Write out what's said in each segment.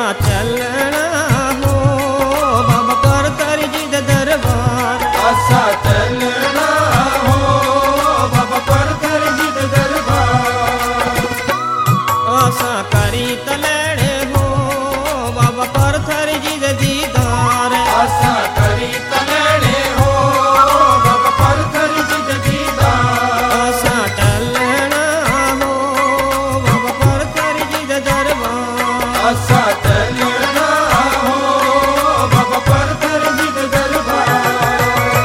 चलना हो बाबा परतर जी दे दरबार। असा चलना हो बाबा परतर जी दे दरबार। आसा करी तलेड़े हो बाबा परतर जी दे दीदार। आसा करी तलेड़े हो बाबा परतर जी दे दीदार। आसा चलना हो बाबा परतर जी दे दरबार। असा चलना हो बाबा परतर जी दे दरबार।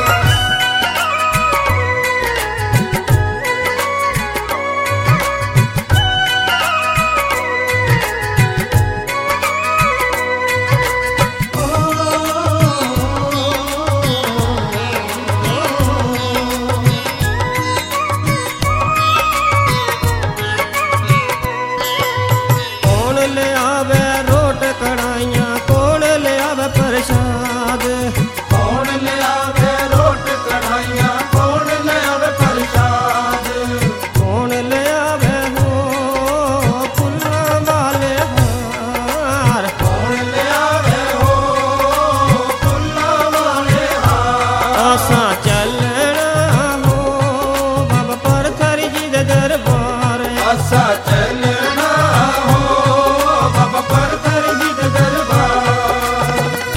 कौन ले आवे रोट कड़ाइयाँ कौन ले आवे प्रसाद। कौन ले आवे रोट कढ़ाइयाँ कौन ले आवे प्रसाद। कौन ले आवे हो फुल्ला वाले हार। कौन ले आवे हो फुल्ला वाले हार। आसा चलना हो बाबा परथर जी दे दरबार। असा चलना हो बाबा परतर जी दे दरबार।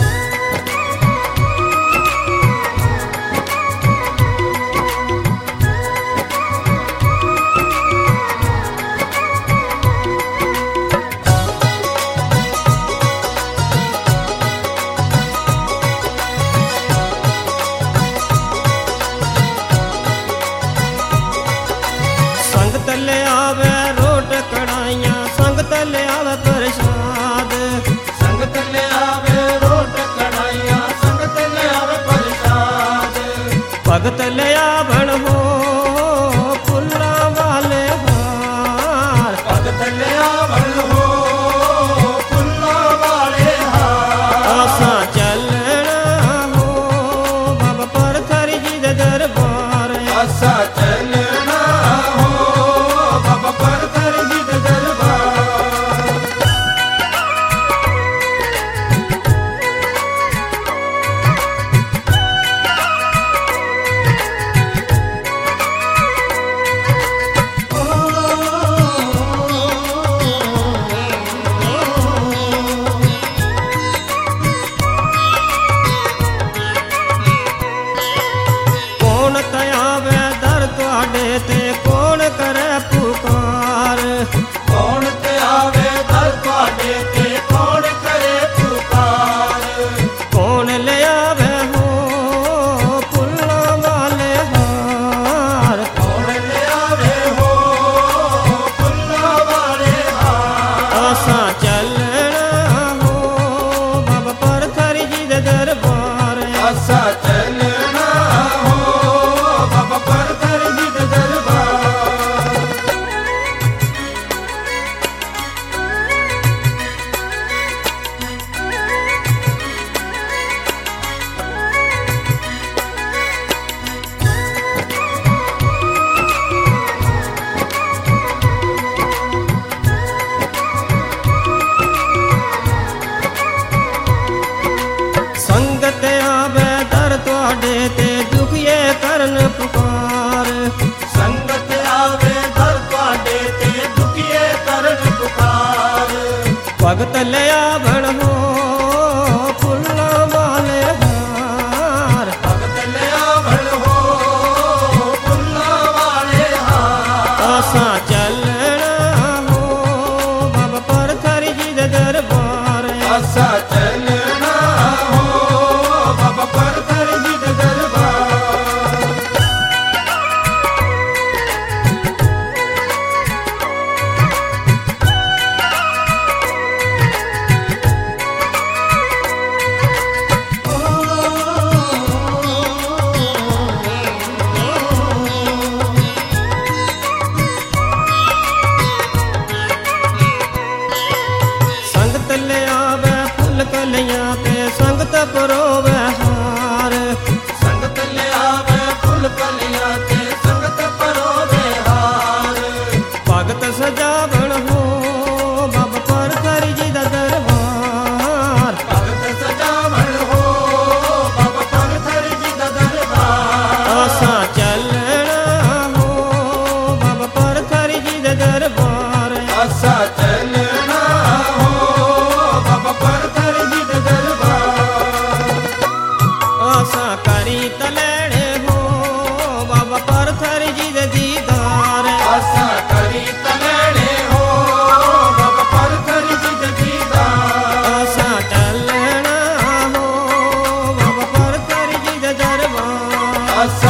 संगत ले आवे रोट कड़ाइयाँ संगत ले आवे प्रसाद। संगत ले आवे रोट कढ़ाइयाँ संगत ले आवे प्रसाद। भगत ले आवण हो फुल्ला वाले हार। भगत ले आवण हो फुल्ला वाले हार। आसा चलना हो बाबा परथर जी दे दरबार। असा चलना हो बाबा परतर जी दे दरबार। कौन कयावे दर तुहाडे ते कौन करे पुकार। कौन ते आवे दर तुहाडे ते कौन करे पुकार। कौन ले आवे हो फुल्ला वाले हार। कौन ले आवे हो फुल्ला वाले हार। आसा चलना हो बाबा परथर जी दे दरबार। असा चलना हो बाबा परतर जी दे दरबार। संगत आवे दर तुहाडे ते दुखिए करन पुकार। संगत आवे दर तुहाडे ते दुखिए करन पुकार। भगत ले आवण हो फुल्ला वाले हार। भगत ले आवण हो फुल्ला वाले हार। आसा चलना हो बाबा परथर जी दे दरबार। असा चलना हो बाबा परतर जी दे दरबार। दास